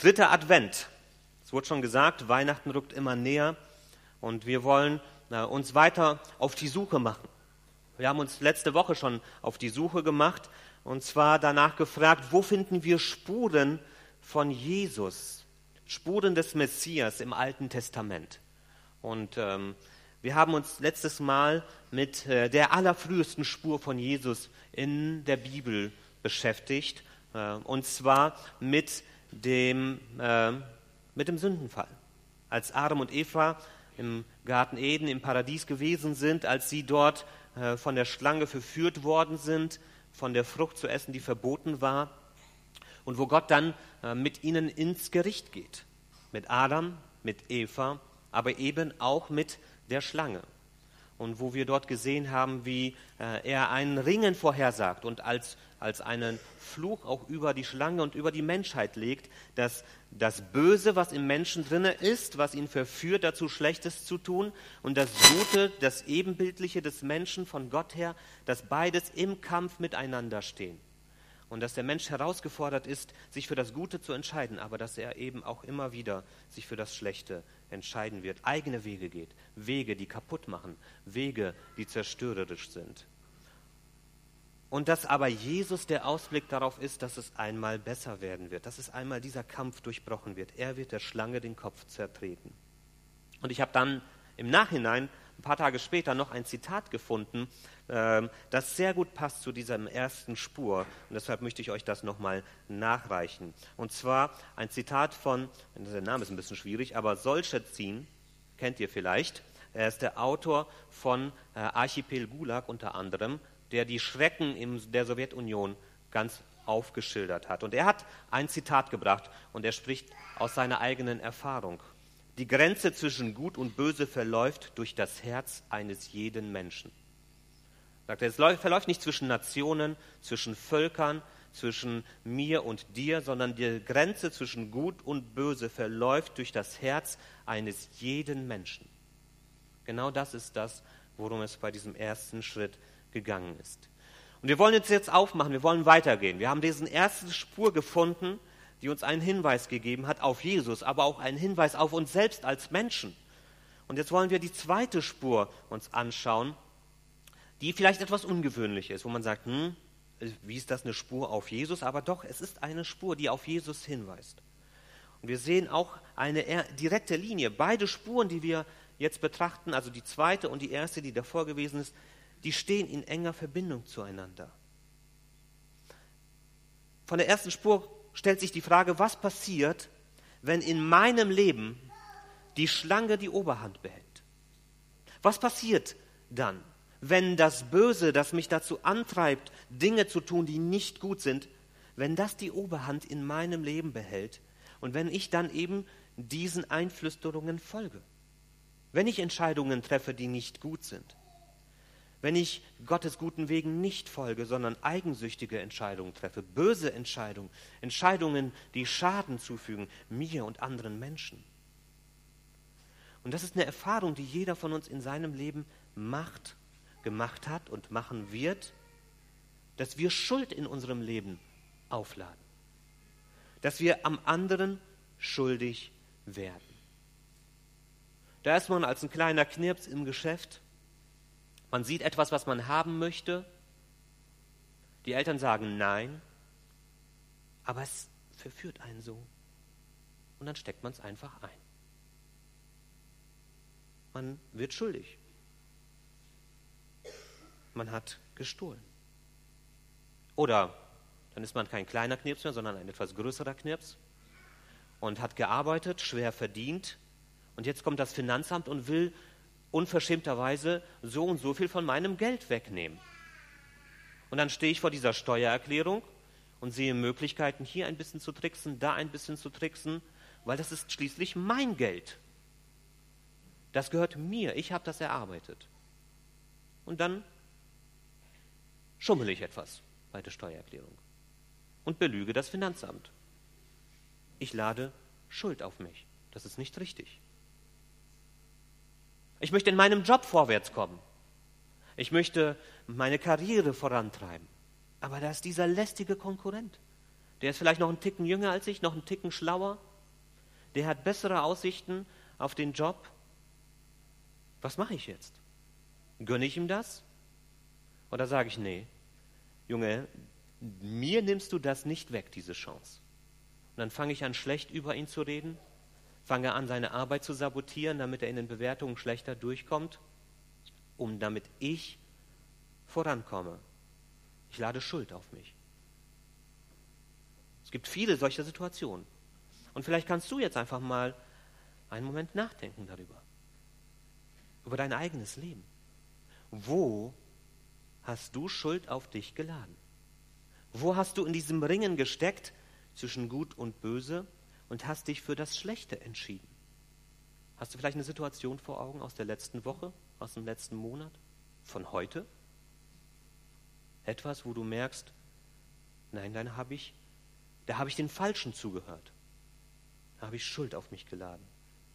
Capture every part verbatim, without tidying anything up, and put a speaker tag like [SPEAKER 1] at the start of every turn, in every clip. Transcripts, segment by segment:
[SPEAKER 1] Dritter Advent. Es wurde schon gesagt, Weihnachten rückt immer näher und wir wollen äh, uns weiter auf die Suche machen. Wir haben uns letzte Woche schon auf die Suche gemacht und zwar danach gefragt, wo finden wir Spuren von Jesus, Spuren des Messias im Alten Testament. Und ähm, wir haben uns letztes Mal mit äh, der allerfrühesten Spur von Jesus in der Bibel beschäftigt, äh, und zwar mit dem, äh, mit dem Sündenfall. Als Adam und Eva im Garten Eden, im Paradies gewesen sind, als sie dort äh, von der Schlange verführt worden sind, von der Frucht zu essen, die verboten war, und wo Gott dann äh, mit ihnen ins Gericht geht. Mit Adam, mit Eva, aber eben auch mit der Schlange. Und wo wir dort gesehen haben, wie äh, er ein Ringen vorhersagt und als, als einen Fluch auch über die Schlange und über die Menschheit legt, dass das Böse, was im Menschen drinne ist, was ihn verführt, dazu Schlechtes zu tun, und das Gute, das Ebenbildliche des Menschen von Gott her, dass beides im Kampf miteinander stehen. Und dass der Mensch herausgefordert ist, sich für das Gute zu entscheiden, aber dass er eben auch immer wieder sich für das Schlechte entscheiden wird, eigene Wege geht, Wege, die kaputt machen, Wege, die zerstörerisch sind. Und dass aber Jesus der Ausblick darauf ist, dass es einmal besser werden wird, dass es einmal dieser Kampf durchbrochen wird. Er wird der Schlange den Kopf zertreten. Und ich habe dann im Nachhinein, ein paar Tage später, noch ein Zitat gefunden, äh, das sehr gut passt zu dieser ersten Spur. Und deshalb möchte ich euch das nochmal nachreichen. Und zwar ein Zitat von, der Name ist ein bisschen schwierig, aber Solzhenitsyn, kennt ihr vielleicht. Er ist der Autor von äh, Archipel Gulag unter anderem, der die Schrecken in der Sowjetunion ganz aufgeschildert hat. Und er hat ein Zitat gebracht und er spricht aus seiner eigenen Erfahrung. Die Grenze zwischen Gut und Böse verläuft durch das Herz eines jeden Menschen. Sagt er, es verläuft nicht zwischen Nationen, zwischen Völkern, zwischen mir und dir, sondern die Grenze zwischen Gut und Böse verläuft durch das Herz eines jeden Menschen. Genau das ist das, worum es bei diesem ersten Schritt gegangen ist. Und wir wollen uns jetzt aufmachen, wir wollen weitergehen. Wir haben diesen ersten Spur gefunden, die uns einen Hinweis gegeben hat auf Jesus, aber auch einen Hinweis auf uns selbst als Menschen. Und jetzt wollen wir die zweite Spur uns anschauen, die vielleicht etwas ungewöhnlich ist, wo man sagt, hm, wie ist das eine Spur auf Jesus? Aber doch, es ist eine Spur, die auf Jesus hinweist. Und wir sehen auch eine direkte Linie. Beide Spuren, die wir jetzt betrachten, also die zweite und die erste, die davor gewesen ist, die stehen in enger Verbindung zueinander. Von der ersten Spur stellt sich die Frage, was passiert, wenn in meinem Leben die Schlange die Oberhand behält? Was passiert dann, wenn das Böse, das mich dazu antreibt, Dinge zu tun, die nicht gut sind, wenn das die Oberhand in meinem Leben behält und wenn ich dann eben diesen Einflüsterungen folge? Wenn ich Entscheidungen treffe, die nicht gut sind? Wenn ich Gottes guten Wegen nicht folge, sondern eigensüchtige Entscheidungen treffe, böse Entscheidungen, Entscheidungen, die Schaden zufügen, mir und anderen Menschen. Und das ist eine Erfahrung, die jeder von uns in seinem Leben macht, gemacht hat und machen wird, dass wir Schuld in unserem Leben aufladen. Dass wir am anderen schuldig werden. Da ist man als ein kleiner Knirps im Geschäft. Man sieht etwas, was man haben möchte. Die Eltern sagen nein, aber es verführt einen so. Und dann steckt man es einfach ein. Man wird schuldig. Man hat gestohlen. Oder dann ist man kein kleiner Knirps mehr, sondern ein etwas größerer Knirps und hat gearbeitet, schwer verdient. Und jetzt kommt das Finanzamt und will unverschämterweise so und so viel von meinem Geld wegnehmen. Und dann stehe ich vor dieser Steuererklärung und sehe Möglichkeiten, hier ein bisschen zu tricksen, da ein bisschen zu tricksen, weil das ist schließlich mein Geld. Das gehört mir, ich habe das erarbeitet. Und dann schummele ich etwas bei der Steuererklärung und belüge das Finanzamt. Ich lade Schuld auf mich. Das ist nicht richtig. Ich möchte in meinem Job vorwärts kommen. Ich möchte meine Karriere vorantreiben. Aber da ist dieser lästige Konkurrent. Der ist vielleicht noch einen Ticken jünger als ich, noch einen Ticken schlauer. der hat bessere Aussichten auf den Job. Was mache ich jetzt? Gönne ich ihm das? Oder sage ich, nee, Junge, mir nimmst du das nicht weg, diese Chance. Und dann fange ich an, schlecht über ihn zu reden, fange an, seine Arbeit zu sabotieren, damit er in den Bewertungen schlechter durchkommt, um damit ich vorankomme. Ich lade Schuld auf mich. Es gibt viele solcher Situationen. Und vielleicht kannst du jetzt einfach mal einen Moment nachdenken darüber. Über dein eigenes Leben. Wo hast du Schuld auf dich geladen? Wo hast du in diesem Ringen gesteckt zwischen Gut und Böse und hast dich für das Schlechte entschieden? Hast du vielleicht eine Situation vor Augen aus der letzten Woche, aus dem letzten Monat, von heute? Etwas, wo du merkst, nein, dann habe ich, da habe ich den Falschen zugehört. Da habe ich Schuld auf mich geladen.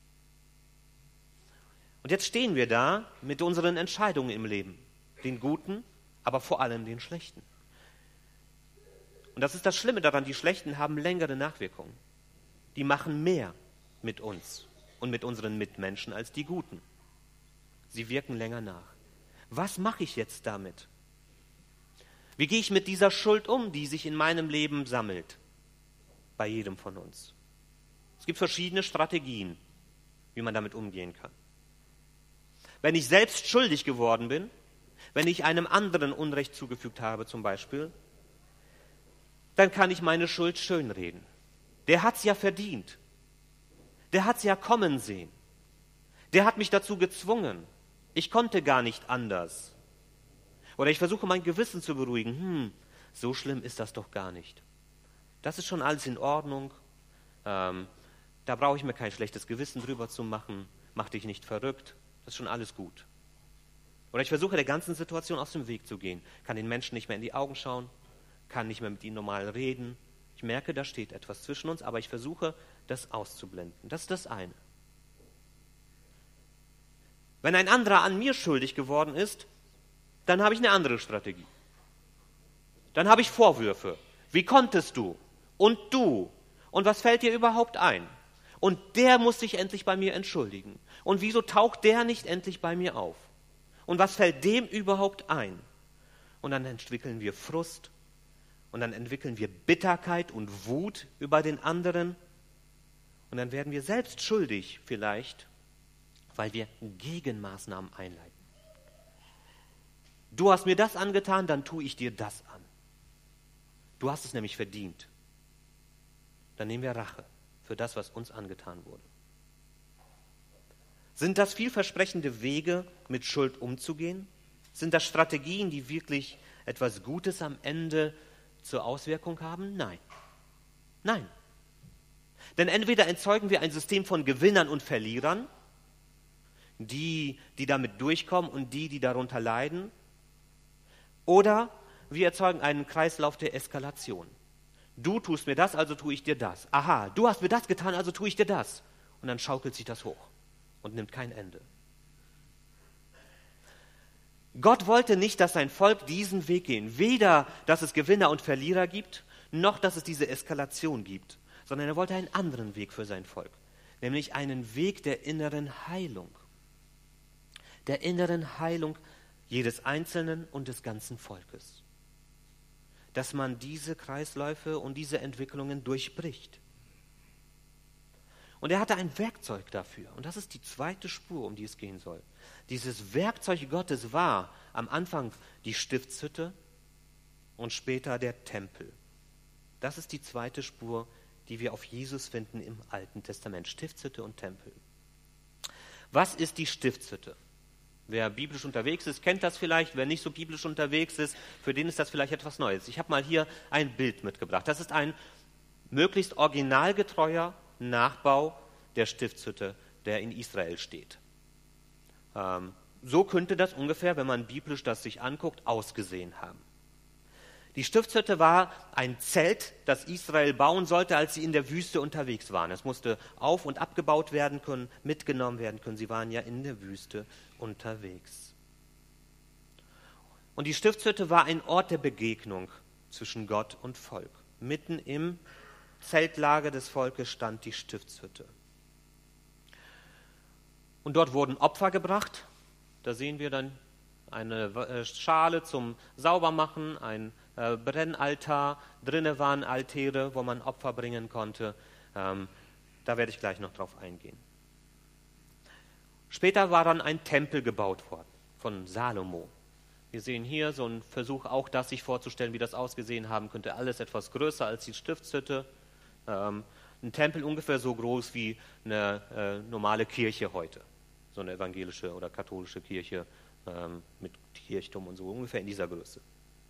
[SPEAKER 1] Und jetzt stehen wir da mit unseren Entscheidungen im Leben. Den guten, aber vor allem den schlechten. Und das ist das Schlimme daran, die schlechten haben längere Nachwirkungen. Die machen mehr mit uns und mit unseren Mitmenschen als die guten. Sie wirken länger nach. Was mache ich jetzt damit? Wie gehe ich mit dieser Schuld um, die sich in meinem Leben sammelt? Bei jedem von uns. Es gibt verschiedene Strategien, wie man damit umgehen kann. Wenn ich selbst schuldig geworden bin, wenn ich einem anderen Unrecht zugefügt habe zum Beispiel, dann kann ich meine Schuld schönreden. Der hat's ja verdient. Der hat's ja kommen sehen. Der hat mich dazu gezwungen. Ich konnte gar nicht anders. Oder ich versuche mein Gewissen zu beruhigen. Hm, so schlimm ist das doch gar nicht. Das ist schon alles in Ordnung. Ähm, da brauche ich mir kein schlechtes Gewissen drüber zu machen. Mach dich nicht verrückt. Das ist schon alles gut. Oder ich versuche der ganzen Situation aus dem Weg zu gehen. Kann den Menschen nicht mehr in die Augen schauen. Kann nicht mehr mit ihnen normal reden. Ich merke, da steht etwas zwischen uns, aber ich versuche, das auszublenden. Das ist das eine. Wenn ein anderer an mir schuldig geworden ist, dann habe ich eine andere Strategie. Dann habe ich Vorwürfe. Wie konntest du? Und du? Und was fällt dir überhaupt ein? Und der muss sich endlich bei mir entschuldigen. Und wieso taucht der nicht endlich bei mir auf? Und was fällt dem überhaupt ein? Und dann entwickeln wir Frust. Und dann entwickeln wir Bitterkeit und Wut über den anderen. Und dann werden wir selbst schuldig vielleicht, weil wir Gegenmaßnahmen einleiten. Du hast mir das angetan, dann tue ich dir das an. Du hast es nämlich verdient. Dann nehmen wir Rache für das, was uns angetan wurde. Sind das vielversprechende Wege, mit Schuld umzugehen? Sind das Strategien, die wirklich etwas Gutes am Ende zur Auswirkung haben? Nein. Nein. Denn entweder erzeugen wir ein System von Gewinnern und Verlierern, die, die damit durchkommen und die, die darunter leiden, oder wir erzeugen einen Kreislauf der Eskalation. Du tust mir das, also tue ich dir das. Aha, du hast mir das getan, also tue ich dir das. Und dann schaukelt sich das hoch und nimmt kein Ende. Gott wollte nicht, dass sein Volk diesen Weg gehen. Weder, dass es Gewinner und Verlierer gibt, noch, dass es diese Eskalation gibt. Sondern er wollte einen anderen Weg für sein Volk. Nämlich einen Weg der inneren Heilung. Der inneren Heilung jedes Einzelnen und des ganzen Volkes. Dass man diese Kreisläufe und diese Entwicklungen durchbricht. Und er hatte ein Werkzeug dafür. Und das ist die zweite Spur, um die es gehen soll. Dieses Werkzeug Gottes war am Anfang die Stiftshütte und später der Tempel. Das ist die zweite Spur, die wir auf Jesus finden im Alten Testament. Stiftshütte und Tempel. Was ist die Stiftshütte? Wer biblisch unterwegs ist, kennt das vielleicht. Wer nicht so biblisch unterwegs ist, für den ist das vielleicht etwas Neues. Ich habe mal hier ein Bild mitgebracht. Das ist ein möglichst originalgetreuer Nachbau der Stiftshütte, der in Israel steht. Ähm, so könnte das ungefähr, wenn man biblisch das sich anguckt, ausgesehen haben. Die Stiftshütte war ein Zelt, das Israel bauen sollte, als sie in der Wüste unterwegs waren. Es musste auf- und abgebaut werden können, mitgenommen werden können. Sie waren ja in der Wüste unterwegs. Und die Stiftshütte war ein Ort der Begegnung zwischen Gott und Volk. Mitten im Zeltlager des Volkes stand die Stiftshütte. Und dort wurden Opfer gebracht. Da sehen wir dann eine Schale zum Saubermachen, ein äh, Brennaltar. Drinnen waren Altäre, wo man Opfer bringen konnte. Ähm, da werde ich gleich noch drauf eingehen. Später war dann ein Tempel gebaut worden von Salomo. Wir sehen hier so einen Versuch, auch das sich vorzustellen, wie das ausgesehen haben könnte. Alles etwas größer als die Stiftshütte. Ähm, ein Tempel ungefähr so groß wie eine äh, normale Kirche heute. So eine evangelische oder katholische Kirche ähm, mit Kirchturm und so, ungefähr in dieser Größe.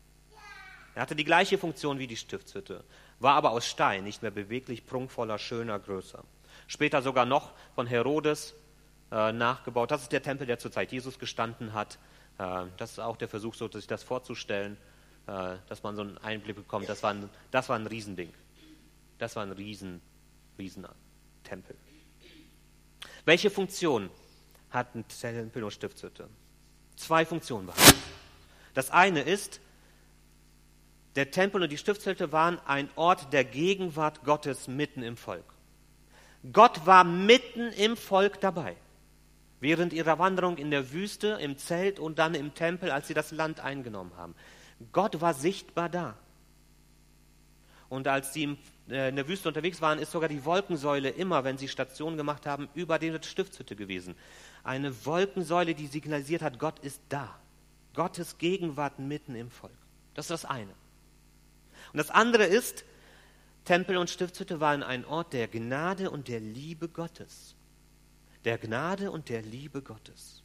[SPEAKER 1] Er hatte die gleiche Funktion wie die Stiftshütte, war aber aus Stein, nicht mehr beweglich, prunkvoller, schöner, größer. Später sogar noch von Herodes äh, nachgebaut. Das ist der Tempel, der zur Zeit Jesus gestanden hat. Äh, das ist auch der Versuch, so sich das vorzustellen, äh, dass man so einen Einblick bekommt. Das war ein, das war ein Riesending. Das war ein riesen, riesen Tempel. Welche Funktion hat ein Tempel und Stiftshütte? Zwei Funktionen waren. Das eine ist, der Tempel und die Stiftshütte waren ein Ort der Gegenwart Gottes mitten im Volk. Gott war mitten im Volk dabei. Während ihrer Wanderung in der Wüste, im Zelt und dann im Tempel, als sie das Land eingenommen haben. Gott war sichtbar da. Und als sie in der Wüste unterwegs waren, ist sogar die Wolkensäule immer, wenn sie Station gemacht haben, über der Stiftshütte gewesen. Eine Wolkensäule, die signalisiert hat, Gott ist da. Gottes Gegenwart mitten im Volk. Das ist das eine. Und das andere ist, Tempel und Stiftshütte waren ein Ort der Gnade und der Liebe Gottes. Der Gnade und der Liebe Gottes.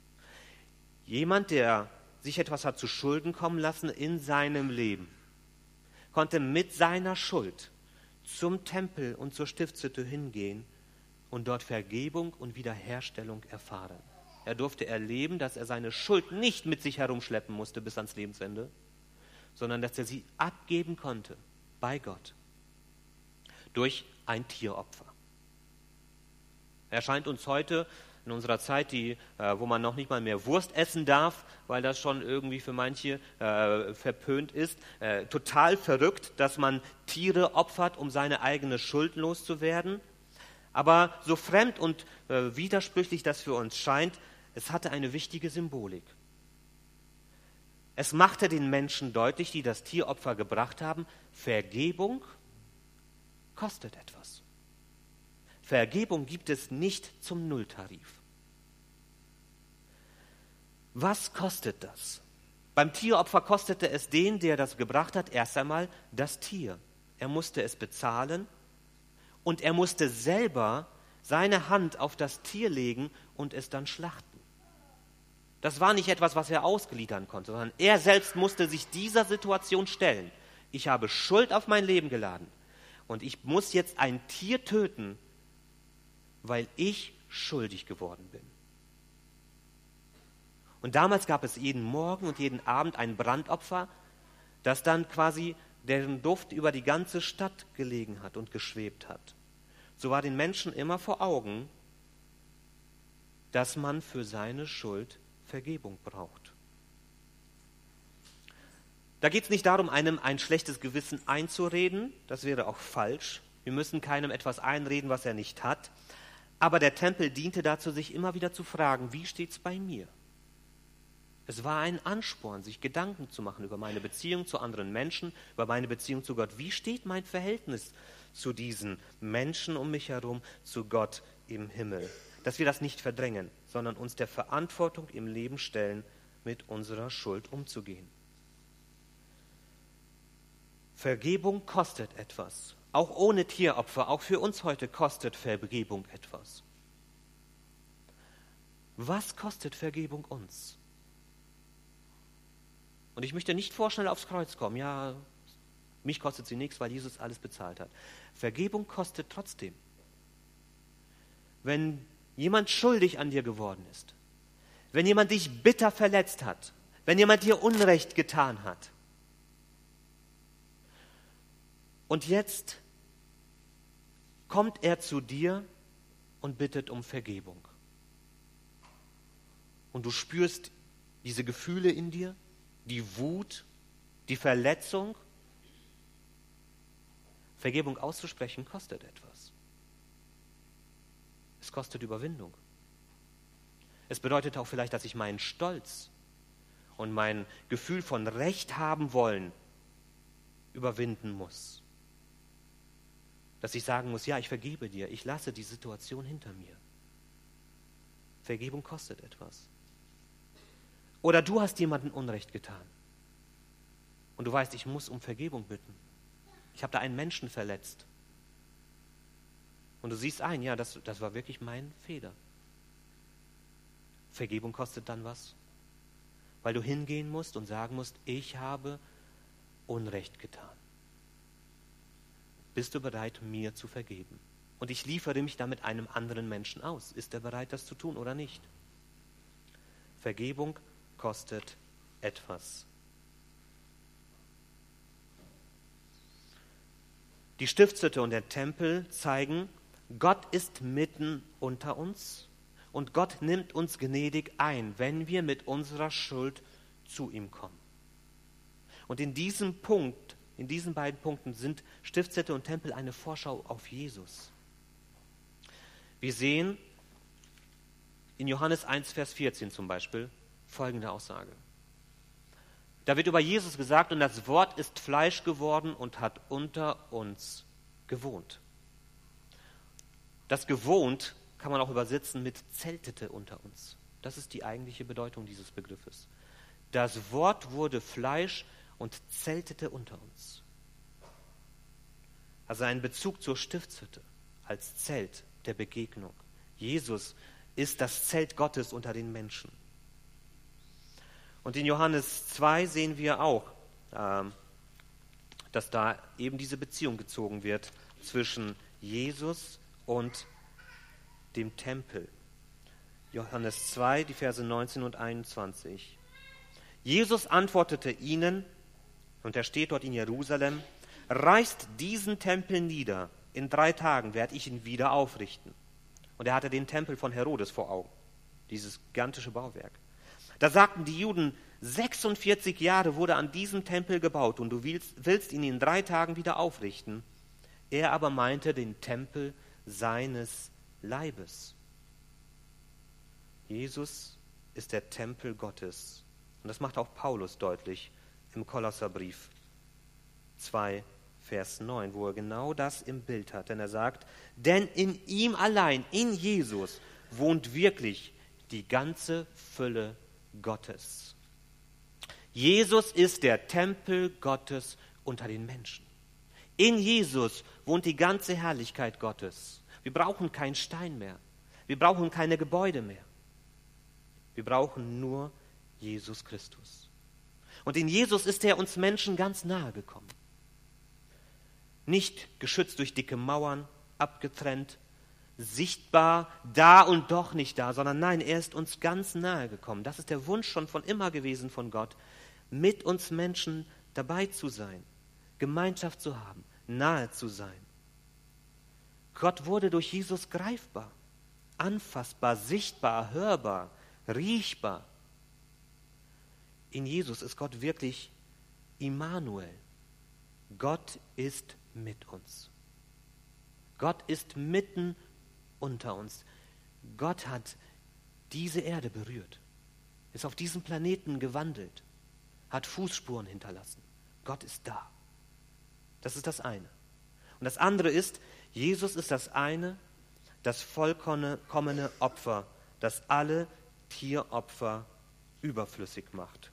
[SPEAKER 1] Jemand, der sich etwas hat zu Schulden kommen lassen in seinem Leben, konnte mit seiner Schuld zum Tempel und zur Stiftshütte hingehen und dort Vergebung und Wiederherstellung erfahren. Er durfte erleben, dass er seine Schuld nicht mit sich herumschleppen musste bis ans Lebensende, sondern dass er sie abgeben konnte bei Gott durch ein Tieropfer. Er erscheint uns heute in unserer Zeit, die, äh, wo man noch nicht mal mehr Wurst essen darf, weil das schon irgendwie für manche äh, verpönt ist, äh, total verrückt, dass man Tiere opfert, um seine eigene Schuld loszuwerden. Aber so fremd und äh, widersprüchlich das für uns scheint, es hatte eine wichtige Symbolik. Es machte den Menschen deutlich, die das Tieropfer gebracht haben, Vergebung kostet etwas. Vergebung gibt es nicht zum Nulltarif. Was kostet das? Beim Tieropfer kostete es den, der das gebracht hat, erst einmal das Tier. Er musste es bezahlen und er musste selber seine Hand auf das Tier legen und es dann schlachten. Das war nicht etwas, was er ausgliedern konnte, sondern er selbst musste sich dieser Situation stellen. Ich habe Schuld auf mein Leben geladen und ich muss jetzt ein Tier töten, weil ich schuldig geworden bin. Und damals gab es jeden Morgen und jeden Abend ein Brandopfer, das dann quasi deren Duft über die ganze Stadt gelegen hat und geschwebt hat. So war den Menschen immer vor Augen, dass man für seine Schuld Vergebung braucht. Da geht es nicht darum, einem ein schlechtes Gewissen einzureden, das wäre auch falsch. Wir müssen keinem etwas einreden, was er nicht hat. Aber der Tempel diente dazu, sich immer wieder zu fragen, wie steht es bei mir? Es war ein Ansporn, sich Gedanken zu machen über meine Beziehung zu anderen Menschen, über meine Beziehung zu Gott. Wie steht mein Verhältnis zu diesen Menschen um mich herum, zu Gott im Himmel? Dass wir das nicht verdrängen, sondern uns der Verantwortung im Leben stellen, mit unserer Schuld umzugehen. Vergebung kostet etwas. Auch ohne Tieropfer, auch für uns heute kostet Vergebung etwas. Was kostet Vergebung uns? Und ich möchte nicht vorschnell aufs Kreuz kommen. Ja, mich kostet sie nichts, weil Jesus alles bezahlt hat. Vergebung kostet trotzdem. Wenn jemand schuldig an dir geworden ist, wenn jemand dich bitter verletzt hat, wenn jemand dir Unrecht getan hat, und jetzt kommt er zu dir und bittet um Vergebung. Und du spürst diese Gefühle in dir, die Wut, die Verletzung. Vergebung auszusprechen kostet etwas. Es kostet Überwindung. Es bedeutet auch vielleicht, dass ich meinen Stolz und mein Gefühl von Recht haben wollen überwinden muss. Dass ich sagen muss, ja, ich vergebe dir, ich lasse die Situation hinter mir. Vergebung kostet etwas. Oder du hast jemandem Unrecht getan. Und du weißt, ich muss um Vergebung bitten. Ich habe da einen Menschen verletzt. Und du siehst ein, ja, das, das war wirklich mein Fehler. Vergebung kostet dann was? Weil du hingehen musst und sagen musst, ich habe Unrecht getan. Bist du bereit, mir zu vergeben? Und ich liefere mich damit einem anderen Menschen aus. Ist er bereit, das zu tun oder nicht? Vergebung kostet etwas. Die Stiftshütte und der Tempel zeigen, Gott ist mitten unter uns und Gott nimmt uns gnädig ein, wenn wir mit unserer Schuld zu ihm kommen. Und in diesem Punkt, in diesen beiden Punkten sind Stiftshütte und Tempel eine Vorschau auf Jesus. Wir sehen in Johannes eins, Vers vierzehn zum Beispiel folgende Aussage. Da wird über Jesus gesagt, und das Wort ist Fleisch geworden und hat unter uns gewohnt. Das gewohnt kann man auch übersetzen mit zeltete unter uns. Das ist die eigentliche Bedeutung dieses Begriffes. Das Wort wurde Fleisch und zeltete unter uns. Also ein Bezug zur Stiftshütte als Zelt der Begegnung. Jesus ist das Zelt Gottes unter den Menschen. Und in Johannes zwei sehen wir auch, ähm, dass da eben diese Beziehung gezogen wird zwischen Jesus und dem Tempel. Johannes zwei, die Verse neunzehn und einundzwanzig. Jesus antwortete ihnen, und er steht dort in Jerusalem, reißt diesen Tempel nieder, in drei Tagen werde ich ihn wieder aufrichten. Und er hatte den Tempel von Herodes vor Augen, dieses gigantische Bauwerk. Da sagten die Juden, sechsundvierzig Jahre wurde an diesem Tempel gebaut und du willst, willst ihn in drei Tagen wieder aufrichten. Er aber meinte den Tempel seines Leibes. Jesus ist der Tempel Gottes. Und das macht auch Paulus deutlich im Kolosserbrief zwei, Vers neun, wo er genau das im Bild hat. Denn er sagt, denn in ihm allein, in Jesus, wohnt wirklich die ganze Fülle Gottes. Jesus ist der Tempel Gottes unter den Menschen. In Jesus wohnt die ganze Herrlichkeit Gottes. Wir brauchen keinen Stein mehr. Wir brauchen keine Gebäude mehr. Wir brauchen nur Jesus Christus. Und in Jesus ist er uns Menschen ganz nahe gekommen. Nicht geschützt durch dicke Mauern, abgetrennt, sichtbar, da und doch nicht da, sondern nein, er ist uns ganz nahe gekommen. Das ist der Wunsch schon von immer gewesen von Gott, mit uns Menschen dabei zu sein, Gemeinschaft zu haben, nahe zu sein. Gott wurde durch Jesus greifbar, anfassbar, sichtbar, hörbar, riechbar. In Jesus ist Gott wirklich Immanuel. Gott ist mit uns. Gott ist mitten unter uns. Gott hat diese Erde berührt, ist auf diesem Planeten gewandelt, hat Fußspuren hinterlassen. Gott ist da. Das ist das eine. Und das andere ist, Jesus ist das eine, das vollkommene Opfer, das alle Tieropfer überflüssig macht.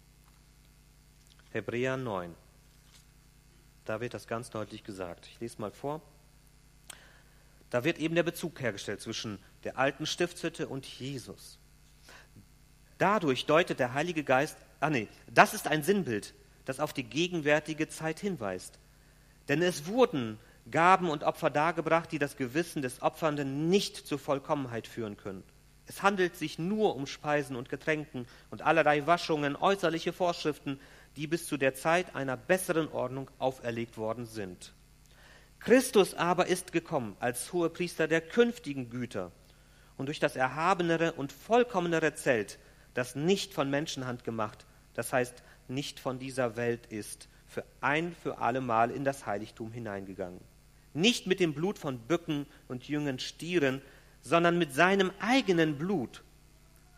[SPEAKER 1] Hebräer neun. Da wird das ganz deutlich gesagt. Ich lese mal vor. Da wird eben der Bezug hergestellt zwischen der alten Stiftshütte und Jesus. Dadurch deutet der Heilige Geist, ah nee, das ist ein Sinnbild, das auf die gegenwärtige Zeit hinweist. Denn es wurden Gaben und Opfer dargebracht, die das Gewissen des Opfernden nicht zur Vollkommenheit führen können. Es handelt sich nur um Speisen und Getränken und allerlei Waschungen, äußerliche Vorschriften, die bis zu der Zeit einer besseren Ordnung auferlegt worden sind. Christus aber ist gekommen als Hohepriester der künftigen Güter und durch das erhabenere und vollkommenere Zelt, das nicht von Menschenhand gemacht, das heißt nicht von dieser Welt ist, für ein für alle Mal in das Heiligtum hineingegangen. Nicht mit dem Blut von Böcken und jungen Stieren, sondern mit seinem eigenen Blut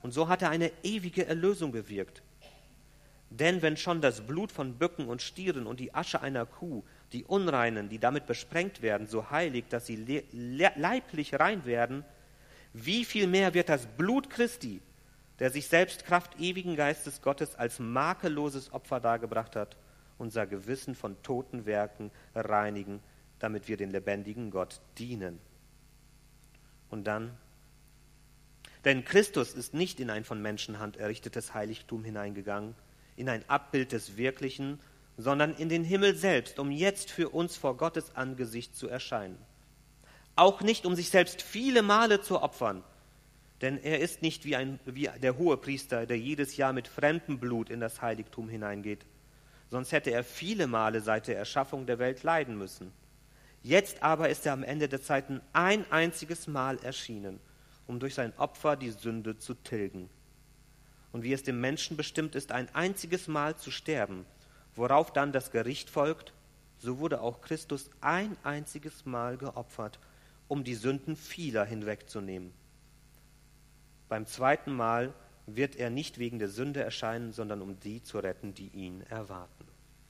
[SPEAKER 1] Und so hat er eine ewige Erlösung bewirkt. Denn wenn schon das Blut von Böcken und Stieren und die Asche einer Kuh, die Unreinen, die damit besprengt werden, so heiligt, dass sie le- le- leiblich rein werden, wie viel mehr wird das Blut Christi, der sich selbst Kraft ewigen Geistes Gottes als makelloses Opfer dargebracht hat, unser Gewissen von toten Werken reinigen, damit wir den lebendigen Gott dienen. Und dann, denn Christus ist nicht in ein von Menschenhand errichtetes Heiligtum hineingegangen, in ein Abbild des Wirklichen, sondern in den Himmel selbst, um jetzt für uns vor Gottes Angesicht zu erscheinen. Auch nicht, um sich selbst viele Male zu opfern, denn er ist nicht wie, ein, wie der Hohepriester, der jedes Jahr mit fremdem Blut in das Heiligtum hineingeht. Sonst hätte er viele Male seit der Erschaffung der Welt leiden müssen. Jetzt aber ist er am Ende der Zeiten ein einziges Mal erschienen, um durch sein Opfer die Sünde zu tilgen. Und wie es dem Menschen bestimmt ist, ein einziges Mal zu sterben, worauf dann das Gericht folgt, so wurde auch Christus ein einziges Mal geopfert, um die Sünden vieler hinwegzunehmen. Beim zweiten Mal wird er nicht wegen der Sünde erscheinen, sondern um die zu retten, die ihn erwarten.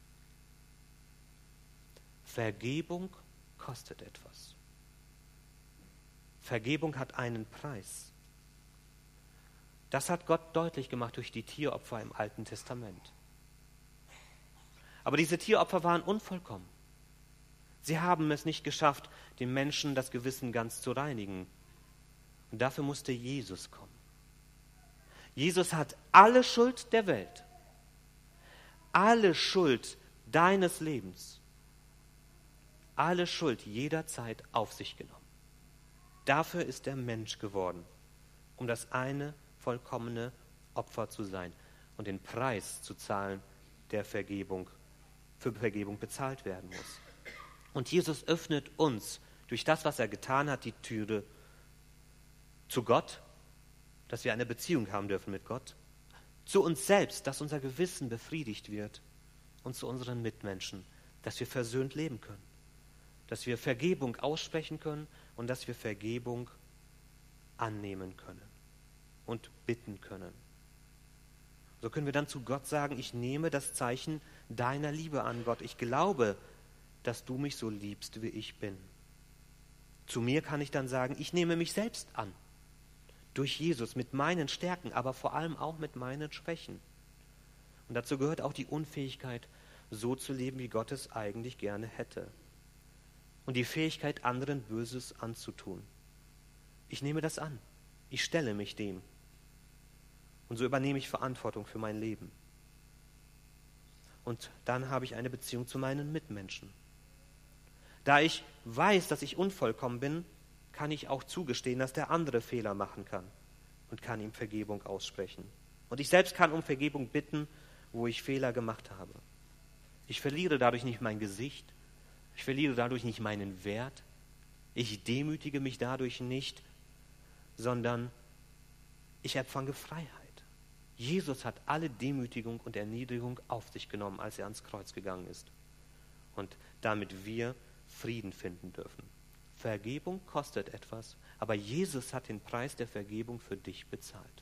[SPEAKER 1] Vergebung kostet etwas. Vergebung hat einen Preis. Das hat Gott deutlich gemacht durch die Tieropfer im Alten Testament. Aber diese Tieropfer waren unvollkommen. Sie haben es nicht geschafft, dem Menschen das Gewissen ganz zu reinigen. Und dafür musste Jesus kommen. Jesus hat alle Schuld der Welt, alle Schuld deines Lebens, alle Schuld jederzeit auf sich genommen. Dafür ist er Mensch geworden, um das eine vollkommene Opfer zu sein und den Preis zu zahlen, der Vergebung, für Vergebung bezahlt werden muss. Und Jesus öffnet uns durch das, was er getan hat, die Türe zu Gott, dass wir eine Beziehung haben dürfen mit Gott, zu uns selbst, dass unser Gewissen befriedigt wird und zu unseren Mitmenschen, dass wir versöhnt leben können, dass wir Vergebung aussprechen können und dass wir Vergebung annehmen können und bitten können. So können wir dann zu Gott sagen, ich nehme das Zeichen deiner Liebe an, Gott. Ich glaube, dass du mich so liebst, wie ich bin. Zu mir kann ich dann sagen, ich nehme mich selbst an. Durch Jesus, mit meinen Stärken, aber vor allem auch mit meinen Schwächen. Und dazu gehört auch die Unfähigkeit, so zu leben, wie Gott es eigentlich gerne hätte. Und die Fähigkeit, anderen Böses anzutun. Ich nehme das an. Ich stelle mich dem. Und so übernehme ich Verantwortung für mein Leben. Und dann habe ich eine Beziehung zu meinen Mitmenschen. Da ich weiß, dass ich unvollkommen bin, kann ich auch zugestehen, dass der andere Fehler machen kann und kann ihm Vergebung aussprechen. Und ich selbst kann um Vergebung bitten, wo ich Fehler gemacht habe. Ich verliere dadurch nicht mein Gesicht, ich verliere dadurch nicht meinen Wert, ich demütige mich dadurch nicht, sondern ich empfange Freiheit. Jesus hat alle Demütigung und Erniedrigung auf sich genommen, als er ans Kreuz gegangen ist. Und damit wir Frieden finden dürfen. Vergebung kostet etwas, aber Jesus hat den Preis der Vergebung für dich bezahlt.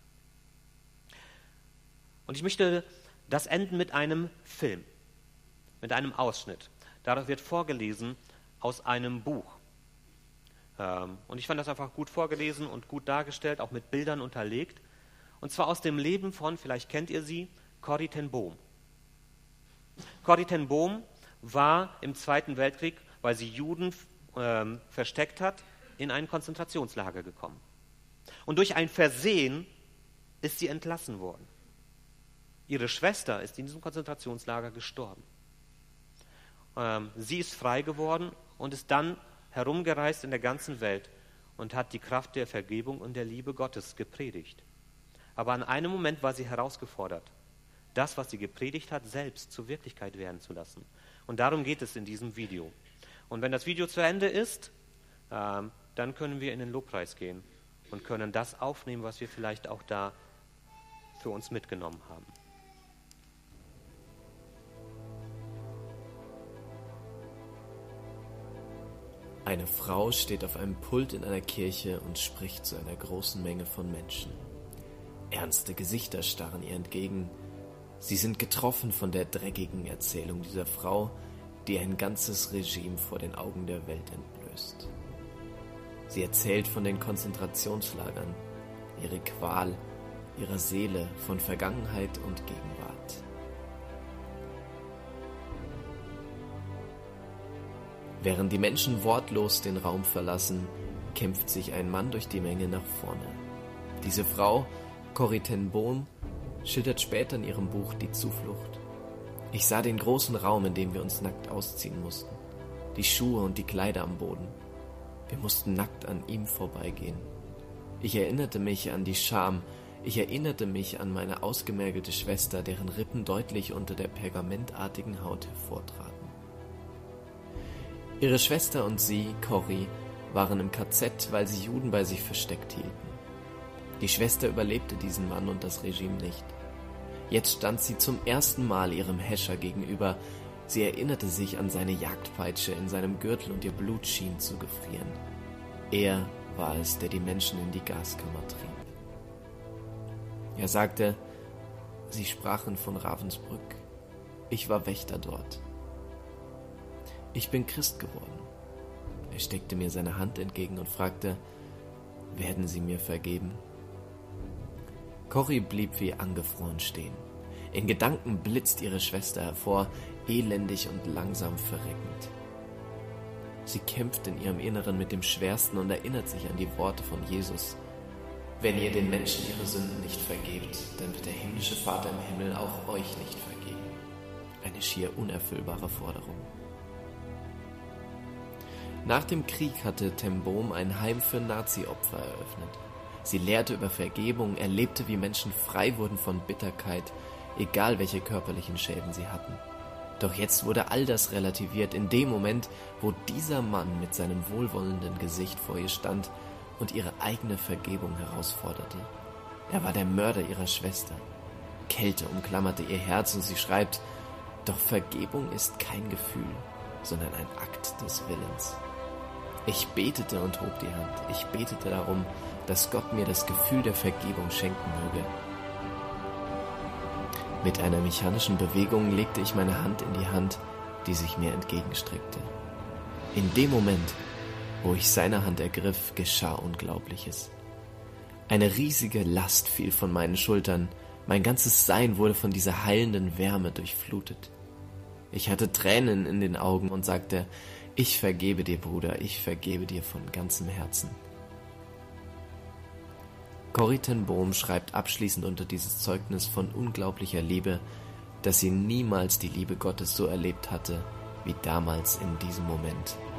[SPEAKER 1] Und ich möchte das enden mit einem Film, mit einem Ausschnitt. Darauf wird vorgelesen aus einem Buch. Und ich fand das einfach gut vorgelesen und gut dargestellt, auch mit Bildern unterlegt. Und zwar aus dem Leben von, vielleicht kennt ihr sie, Corrie ten Boom. Corrie ten Boom war im Zweiten Weltkrieg, weil sie Juden ähm, versteckt hat, in ein Konzentrationslager gekommen. Und durch ein Versehen ist sie entlassen worden. Ihre Schwester ist in diesem Konzentrationslager gestorben. Ähm, sie ist frei geworden und ist dann herumgereist in der ganzen Welt und hat die Kraft der Vergebung und der Liebe Gottes gepredigt. Aber an einem Moment war sie herausgefordert, das, was sie gepredigt hat, selbst zur Wirklichkeit werden zu lassen. Und darum geht es in diesem Video. Und wenn das Video zu Ende ist, ähm, dann können wir in den Lobpreis gehen und können das aufnehmen, was wir vielleicht auch da für uns mitgenommen haben.
[SPEAKER 2] Eine Frau steht auf einem Pult in einer Kirche und spricht zu einer großen Menge von Menschen. Ernste Gesichter starren ihr entgegen. Sie sind getroffen von der dreckigen Erzählung dieser Frau, die ein ganzes Regime vor den Augen der Welt entblößt. Sie erzählt von den Konzentrationslagern, ihre Qual, ihrer Seele, von Vergangenheit und Gegenwart. Während die Menschen wortlos den Raum verlassen, kämpft sich ein Mann durch die Menge nach vorne. Diese Frau, Corrie ten Boom, schildert später in ihrem Buch Die Zuflucht. Ich sah den großen Raum, in dem wir uns nackt ausziehen mussten, die Schuhe und die Kleider am Boden. Wir mussten nackt an ihm vorbeigehen. Ich erinnerte mich an die Scham, ich erinnerte mich an meine ausgemergelte Schwester, deren Rippen deutlich unter der pergamentartigen Haut hervortraten. Ihre Schwester und sie, Corrie, waren im K Z, weil sie Juden bei sich versteckt hielten. Die Schwester überlebte diesen Mann und das Regime nicht. Jetzt stand sie zum ersten Mal ihrem Häscher gegenüber. Sie erinnerte sich an seine Jagdpeitsche in seinem Gürtel und ihr Blut schien zu gefrieren. Er war es, der die Menschen in die Gaskammer trieb. Er sagte, sie sprachen von Ravensbrück. Ich war Wächter dort. Ich bin Christ geworden. Er steckte mir seine Hand entgegen und fragte, werden Sie mir vergeben? Corrie blieb wie angefroren stehen. In Gedanken blitzt ihre Schwester hervor, elendig und langsam verreckend. Sie kämpft in ihrem Inneren mit dem Schwersten und erinnert sich an die Worte von Jesus. Wenn ihr den Menschen ihre Sünden nicht vergebt, dann wird der himmlische Vater im Himmel auch euch nicht vergeben. Eine schier unerfüllbare Forderung. Nach dem Krieg hatte ten Boom ein Heim für Nazi-Opfer eröffnet. Sie lehrte über Vergebung, erlebte, wie Menschen frei wurden von Bitterkeit, egal welche körperlichen Schäden sie hatten. Doch jetzt wurde all das relativiert in dem Moment, wo dieser Mann mit seinem wohlwollenden Gesicht vor ihr stand und ihre eigene Vergebung herausforderte. Er war der Mörder ihrer Schwester. Kälte umklammerte ihr Herz und sie schreibt, doch Vergebung ist kein Gefühl, sondern ein Akt des Willens. Ich betete und hob die Hand. Ich betete darum, dass Gott mir das Gefühl der Vergebung schenken möge. Mit einer mechanischen Bewegung legte ich meine Hand in die Hand, die sich mir entgegenstreckte. In dem Moment, wo ich seine Hand ergriff, geschah Unglaubliches. Eine riesige Last fiel von meinen Schultern. Mein ganzes Sein wurde von dieser heilenden Wärme durchflutet. Ich hatte Tränen in den Augen und sagte, ich vergebe dir, Bruder, ich vergebe dir von ganzem Herzen. Corrie ten Boom schreibt abschließend unter dieses Zeugnis von unglaublicher Liebe, dass sie niemals die Liebe Gottes so erlebt hatte, wie damals in diesem Moment.